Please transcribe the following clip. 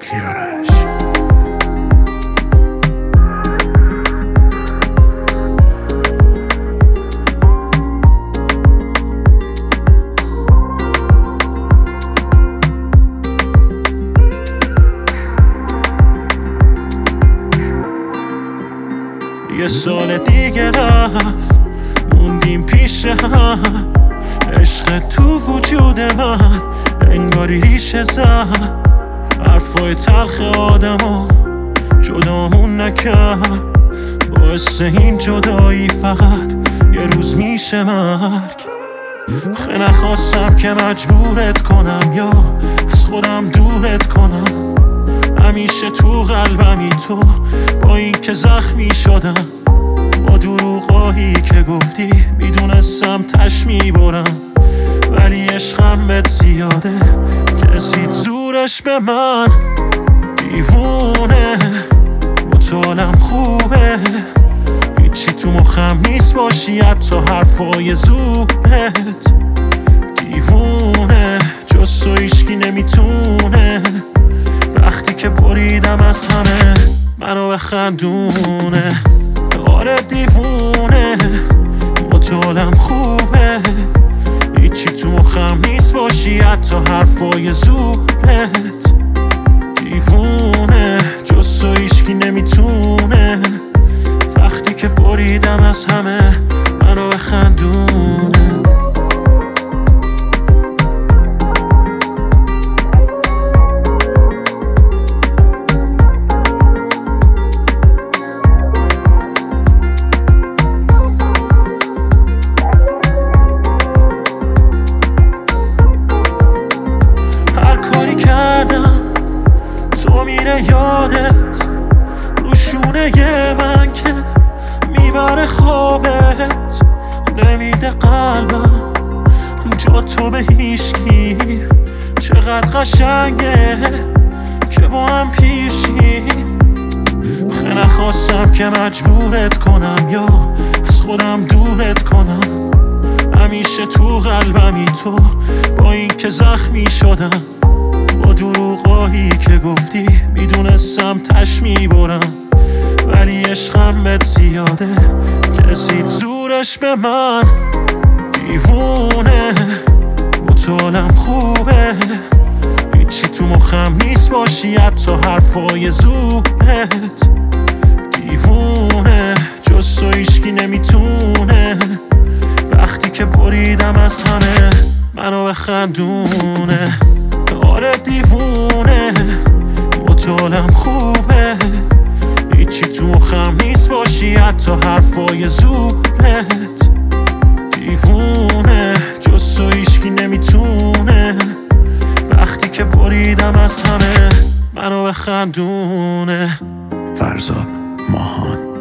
کیارش. یه سال دیگه رفت موندیم پیش هم، عشق تو وجود من انگاری ریشه زد. حرفای تلخ آدمو جدامون نکرد، باعث این جدایی فقط یه روز میشه مرگ. خیلی نخواستم که مجبورت کنم یا از خودم دورت کنم، همیشه تو قلبمی تو، با این که زخمی شدم، با دروغایی که گفتی میدونستم تش میبرم، ولی عشقم بهت زیاده کسی زورش به من. دیوونه مطالم خوبه، هیچی تو مخم نیست باشی حتی حرفای زورت. دیوونه جز تو هیچکی نمیتونه، وقتی که بریدم از همه منو بخندونه. آره دیوونه مطالم خوبه، هیچی تو مخم نیست باشی حتی حرفای زورت. دیوونه جز تو هیچکی نمیتونه، وقتی که بریدم از همه منو بخندونه. تو میره یادت روشونه من که میبره خوابت، نمیده قلبم جا تو به هیشکی. چقدر قشنگه که با هم پیشیم. خیلی نخواستم که مجبورت کنم یا از خودم دورت کنم، همیشه تو قلبمی تو، با این که زخمی شدم، با دروغایی که گفتی میدونستم تش میبرم، ولی عشقم بهت زیاده کسی زورش به من. دیوونه مطالم خوبه، هیچی تو مخم نیست باشی حتی حرفای زورت. دیوونه جز تو هیچکی نمیتونه، وقتی که بریدم از همه منو بخندونه. آره دیوونه مطالم خوبه، هیچی تو مخم نیست باشی حتی حرفای زورت. دیوونه جز تو هیچکی نمیتونه، وقتی که بریدم از همه منو بخندونه. فرزاد ماهان.